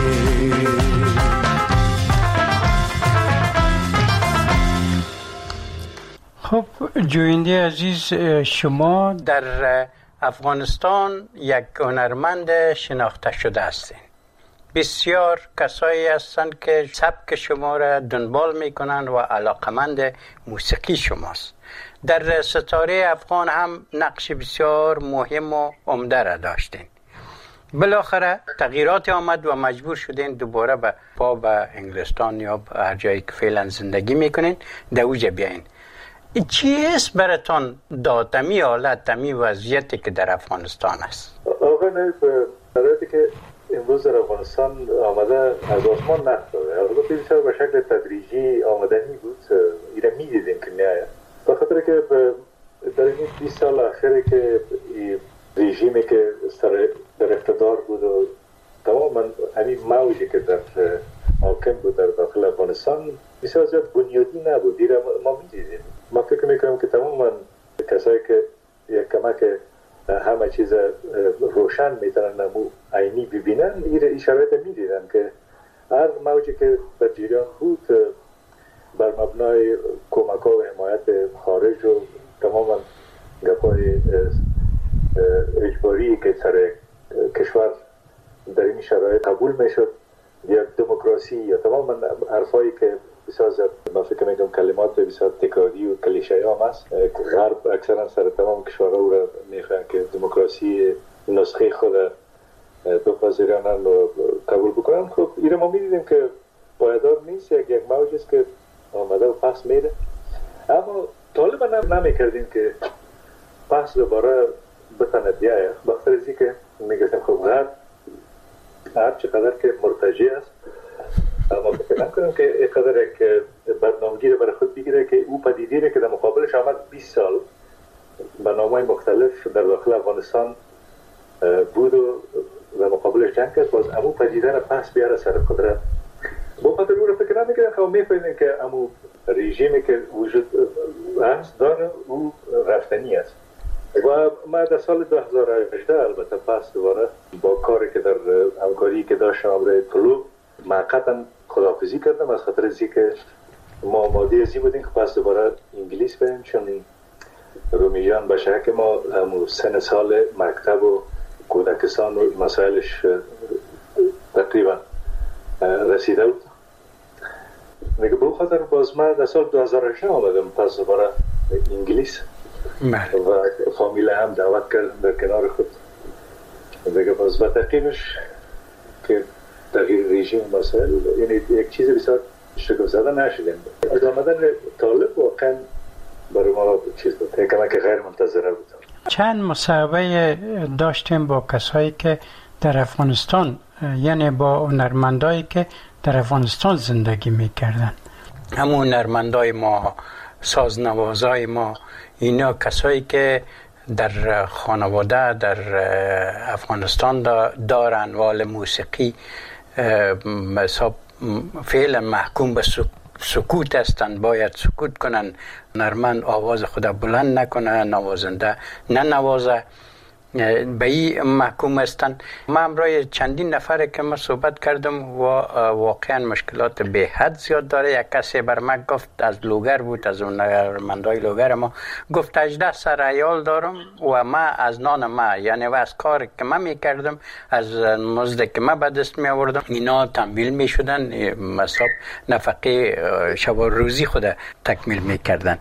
خب جوینده عزیز، شما در افغانستان یک هنرمند شناخته شده هستین. بسیار کسایی هستند که سبک شما را دنبال میکنن و علاقمند موسیقی شماست. در ستاره افغان هم نقش بسیار مهم و عمده را داشتین. بالاخره تغییرات آمد و مجبور شدین دوباره به انگلستان یا هر جایی که فعلا زندگی میکنین دوجه بیاین. چی است براتون داد تمی حالت تمی وضعیتی که در افغانستان است؟ آقا نه، برای که امروز در افغانستان آمده از آسمان نفتاده، البته بسیار به شکل تدریجی آمدنی بود. ایره میدیدیم که نه، به خاطر که در این 20 سال اخیری که رژیمی که در اقتدار بود و تماما همین موجی که در حاکم بود در داخل افغانستان بسیار زیاد بنیادی نبود. ایره ما میدیدیم. ما فکر میکنم که تماما کسایی که یک کمک همه چیز روشن میتونن نمو عینی ببینن، این شرایط میدیدن که هر موجی که در جریان بود بر مبنای کمک ها و حمایت خارج و تماما گپای اجباری که سر کشور در این شرایط قبول میشد، یا دموکراسی یا تماما حرفایی که بسیار زیاد من فکر میکنم کلمات بسیار تکراری و کلیشه هم است. غرب اکثرا سر تمام کشورها او را میخواهند که دموکراسی نسخه خود بپذیرند و قبول بکنند. خب این ما میدیدیم که پایدار نیست، یک موج است که آمده و پس میده. اما طالبا نمیکردیم که پس دوباره بتانه بیایه، بخاطر ازی که میگفتیم خب غرب هر چقدر که مرتجع است، اما فکر نکنم که اینقدر یک بدنامگی رو برای خود بگیره که او پدیدی که در مقابلش آمد 20 سال به نامهای مختلف در داخل افغانستان بود و در مقابلش جنگ کرد، باز امو پدیده رو پس بیاره سر خود را. با خاطر او رو فکر نمیکنم خب میفهمیم که امو رژیمی که وجود هست داره او رفتنی است. و ما در سال 2018 البته پس دوباره با کاری که در همکاری که داشتم برای طلوع موقتا خداحافظی کردم، از خاطر ازی که ما آماده ازی بودیم که پس دوباره انگلیس بریم، چون رومی جان به شک ما سن سال مکتب و کودکستان و مسائلش تقریبا رسیده بود. دیگه به خاطر باز من در سال 2008 آمدم پس برای انگلیس و فامیل هم دعوت کردم در کنار خود. دیگه باز با تقییمش که تغییر رژیم مسائل، یعنی یک چیز بسیار شگفت زده نشدیم. از آمدن طالب واقعا برای ما چیز بود، کمک غیر منتظره بود. چند مصاحبه داشتیم با کسایی که در افغانستان، یعنی با هنرمندایی که در افغانستان زندگی میکردن. همون هنرمندای ما، سازنوازای ما، اینا کسایی که در خانواده در افغانستان دارن وال موسیقی فعلا محکوم به سکوت هستند، باید سکوت کنن. هنرمند آواز خود بلند نکنه، نوازنده نوازه، به این محکوم هستند. ما امروز چندین نفر که ما صحبت کردم و واقعا مشکلات به حد زیاد داره. یک کسی بر من گفت، از لوگر بود، از اون هنرمندای لوگر ما گفت 18 سر عیال دارم و ما از نان ما، یعنی و از کار که من میکردم، از مزد که من به دست می آوردم، اینا تمویل می شدن، مصاب نفقه شب و روزی خود تکمیل میکردن.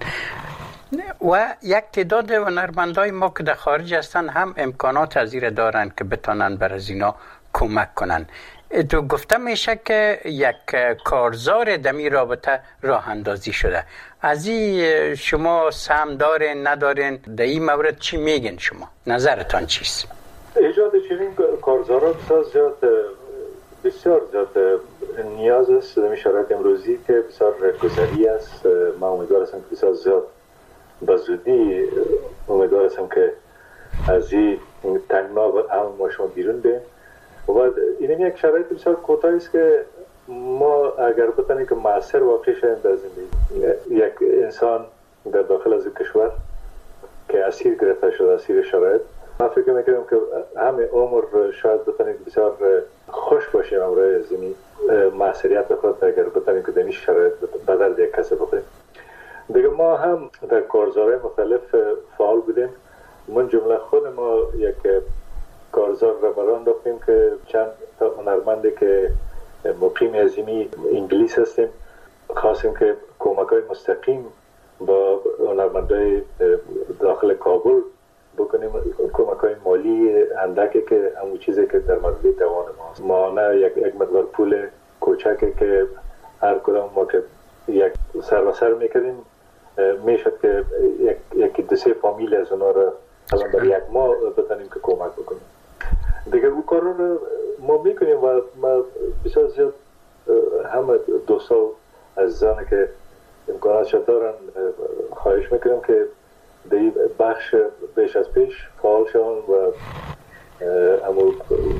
و یک تعداد هنرمندای ما که در خارج هستن هم امکانات ازیر دارن که بتانن بر از اینا کمک کنن. تو گفته میشه که یک کارزار دمی رابطه راه اندازی شده. از این شما سهم دارین ندارین؟ در این مورد چی میگین شما؟ نظرتان چیست؟ ایجاد چنین کارزارات بسیار زیاد نیاز است در شرایط امروزی که بسیار گذری است. من امیدوار هستم که بسیار زیاد بزودی امیدوار هستم که از این تنگنا و ما شما بیرون بیم. و این یک شرایط بسیار کوتاهی است که ما اگر بتانیم که مؤثر واقع شویم در زندگی یک انسان در داخل از کشور که اسیر گرفته شده، اسیر شرایط، من فکر میکنم که همه عمر شاید بتانیم که بسیار خوش باشیم امروز از این مؤثریت خود اگر بتانیم که در این شرایط بدل یک کسی بکنیم. دیگه ما هم در کارزارهای مختلف فعال بودیم. من جمله خود ما یک کارزار را بران داشتیم که چند تا هنرمندی که مقیم عظیمی انگلیس هستیم خواستیم که کمک‌های مستقیم با هنرمندای داخل کابل بکنیم، کمک‌های مالی اندکی که همون چیزی که در مورد توان ماست. ما نه یک مقدار پول کوچکی که هر کدام ما که یک سر و سر میکردیم میشد که یکی دو سه فامیل از اونا را الان برای یک ماه بتانیم که کمک بکنیم. دیگه اون کار رو ما میکنیم و ما بسیار زیاد همه دوستا عزیزانی که امکاناتش دارن خواهش میکنم که در این بخش بیش از پیش فعال شون و همون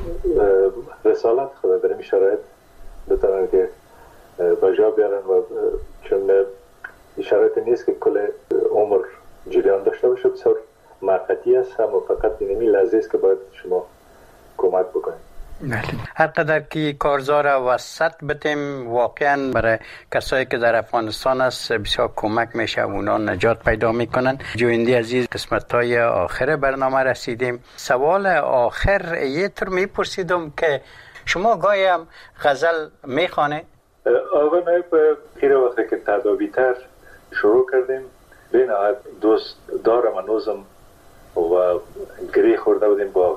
رسالت خود در این شرایط بتانن که بجا بیارن و چون این شرایط نیست که کل عمر جریان داشته باشه، بسیار موقتی است، هم فقط اینمی لحظه است که باید شما کمک بکنید. هر قدر که کارزار وسط بتیم واقعا برای کسایی که در افغانستان است بسیار کمک میشه، اونا نجات پیدا میکنن. جوینده عزیز، قسمت‌های آخر برنامه رسیدیم. سوال آخر یه طور میپرسیدم که شما گاهی هم غزل میخوانه؟ آقا نایب، خیلی وقتی که تدابیتر شروع کردیم بین دوست دارم هنوزم و گری خورده بودیم با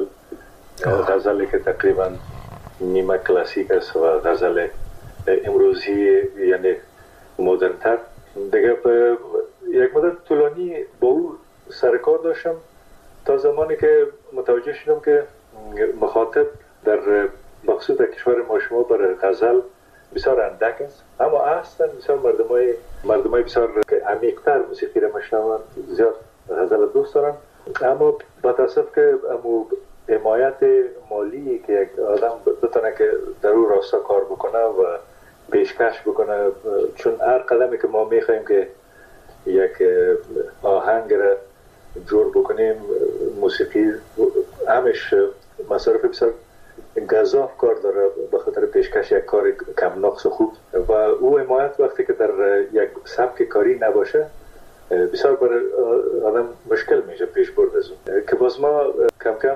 غزلی که تقریبا نیمه کلاسیک است و غزل امروزی یعنی مدرن‌تر. دیگه یک مدت طولانی با او سرکار داشتم تا زمانی که متوجه شدم که مخاطب در مخصوص در کشور ما شما برای غزل بسیار اندک است، اما اصلا بسیار مردمای بسیار عمیق‌تر موسیقی را میشنوند، زیاد غزل دوست دارن. اما با تاسف که حمایت مالی که یک آدم بتونه که در اون راستا کار بکنه و پیشکش بکنه، چون هر قدمی که ما میخوایم که یک آهنگ را جور بکنیم موسیقی همش مصارف بسیار گزاف کار داره به خاطر پیشکش یک کار کم نقص و خوب و او حمایت وقتی که در یک سبک کاری نباشه بسیار برای آدم مشکل میشه پیش برد از اون. که باز ما کم کم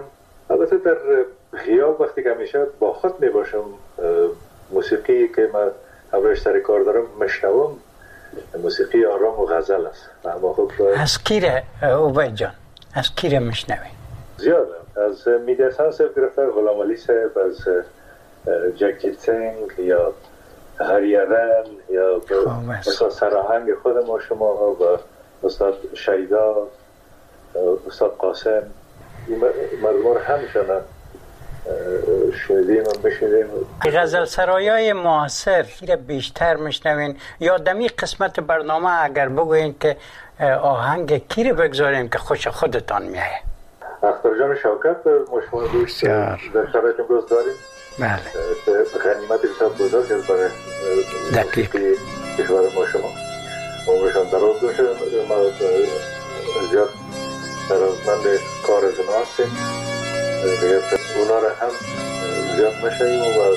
البته در خیال وقتی که همیشه با خود می باشم موسیقی که من همراهش سر کار دارم مشنوم موسیقی آرام و غزل است. اما خب از کیره عبید جان؟ از کیره میشنوین؟ زیاد از میدیا سان صاحب گرفته، غلام علی صاحب، از جگجیت سینگ یا هریرن یا استاد سراهنگ خود ما شما و استاد شیدا، استاد قاسم، مردم همشون شنیدیم و بشنیدیم. غزل سرایای معاصر بیشتر میشنوین یا دمی قسمت برنامه اگر بگوین که آهنگ کی رو بگذاریم که خوش خودتان میایه؟ اختر جان شوکت ما شما دوست در شرایط امروز داریم. بله. غنیمت بسیار بزرگ است برای دقیق کشور ما شما. عمرشان دراز باشه. ما زیاد درازمند کار از اونا هستیم. اونا را هم زیاد نشویم و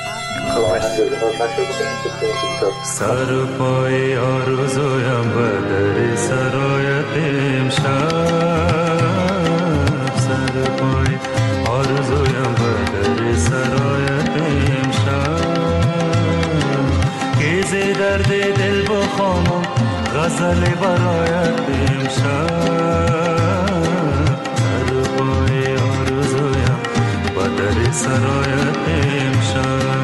سر پای آرزویم به در سرایت امشب، سر پای آرزویم به در سرایت امشب، که ز درد دل بخوانم غزل برایت امشب، سر پای آرزویم به در سرایت امشب.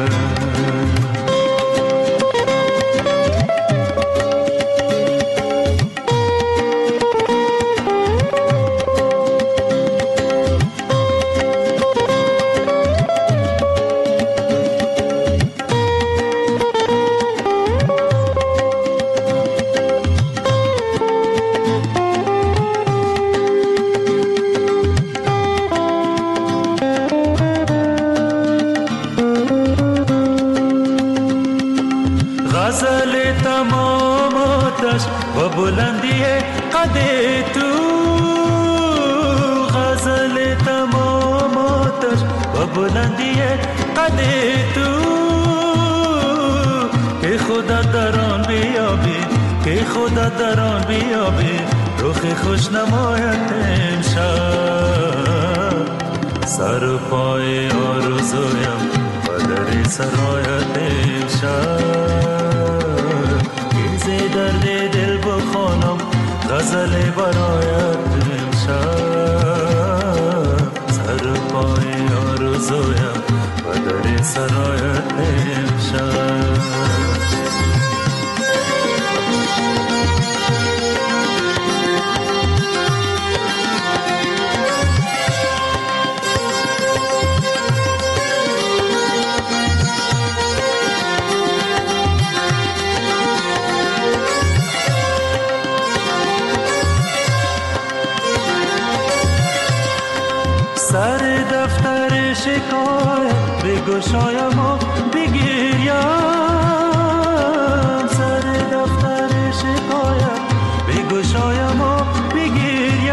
بلندی قد تو غزل تمام آتش و بلندی قد تو، که خدا در آن بیابی، که خدا در آن بیابی رخ خوش نمایت امشب، سر پای آرزویم و در سرایت امشب، که درد دل بخوانم غزل برایت امشب، سر پای آرزویم و در سرایت امشب. سر دفتر شکایت بگشایم و بگیریم، سر دفتر شکایت بگشایم و بگیریم،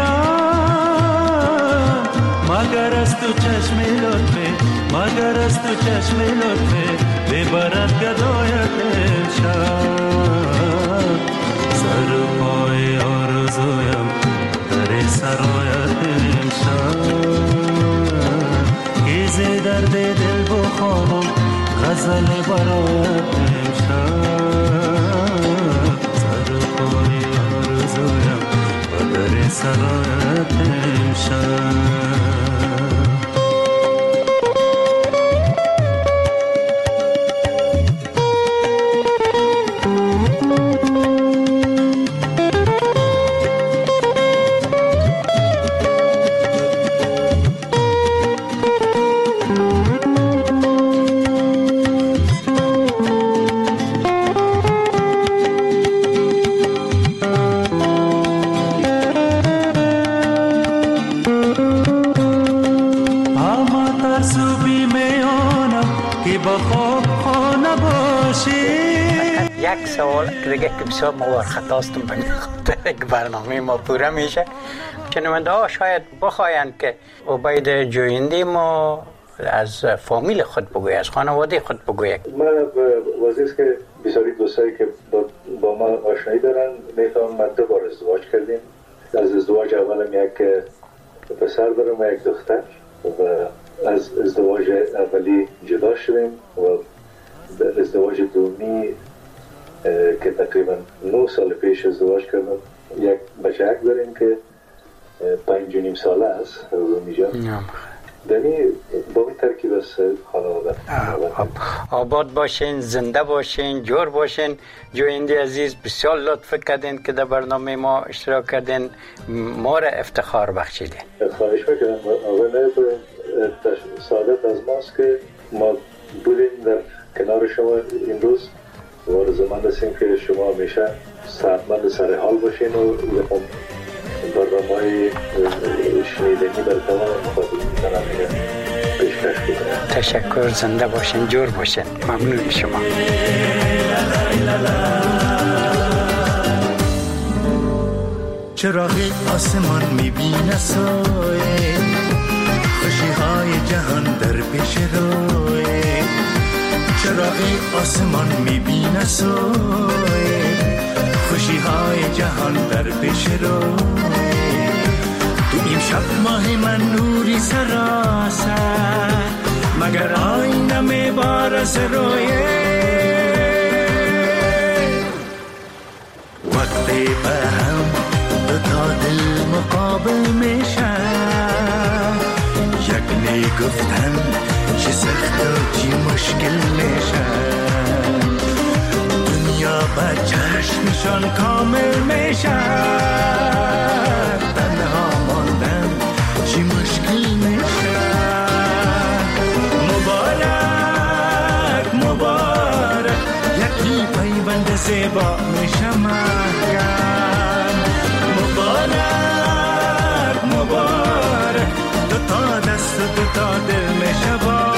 مگر از تو چشم لطفه، مگر از تو چشم لطفه ببرد گدایت امشب، سر پای آرزویم در سرایت امشب، ز درد دل بخوانم غزل برایت امشب، سر پای آرزویم و در سرایت امشب. یک سوال که دیگه که بسیار موارختاستم به خاطر که برنامه ما پوره میشه، شنونده ها شاید بخواین که عبید جویندی ما از فامیل خود بگوی، از خانواده خود بگوی. من وزیست که بسیاری دوستایی که با ما آشنایی دارن میفهم من 2 بار ازدواج کردیم. از ازدواج اولم یک پسر دارم و یک دختر و از ازدواج اولی جدا شدیم و در ازدواج دومی که تقریبا 9 سال پیش ازدواج کردم یک بچه داریم که 5.5 ساله است رومی جان. دمی با این ترکیب از خانواده آباد باشین، زنده باشین، جور باشین. جویندی عزیز بسیار لطف کردین که در برنامه ما اشتراک کردین، ما را افتخار بخشیدین. خواهش میکنم. اول سعادت از ماست که ما بودیم در کنار شما این روز و آرزومند هستیم که شما همیشه صحتمند سر حال باشین و برنامه‌های شنیدنی بر تمام مخاطبین پیشکش بکنم. تشکر. زنده باشین، جور باشین. ممنون شما. چراغ آسمان میبینه سایه، خوشی‌های جهان در پیش روی. چراغ آسمان میبینه سایه، خوشی‌های جهان در پیش روی. تو این شب ماه من نوری سراسر، مگر آینه میبارز رویه. وقتی به هم تا دل مقابل میشن، یک نگفتن چه سخت و چی مشکل میشن. دنیا با چشمشان کامل میشن، تنها ماندن چی مشکل میشن. مبارک مبارک یکی پیوند زیبا میشه مرگن. مبارک مبارک دو تا دست و دو تا دل میشه با.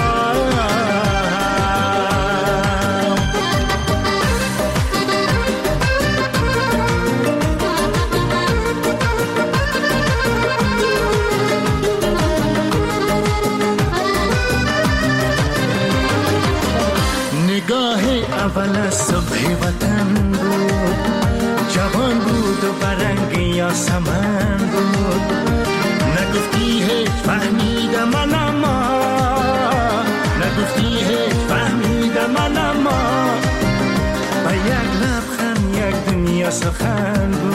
نگاه اول صبح وطن بود، جوان بود و برنگ یاسمن بود. نگفتی هیچ فهمیدم من اما، نگفتی هیچ فهمیدم من اما. با یک لبخند یک دنیا سخن بود.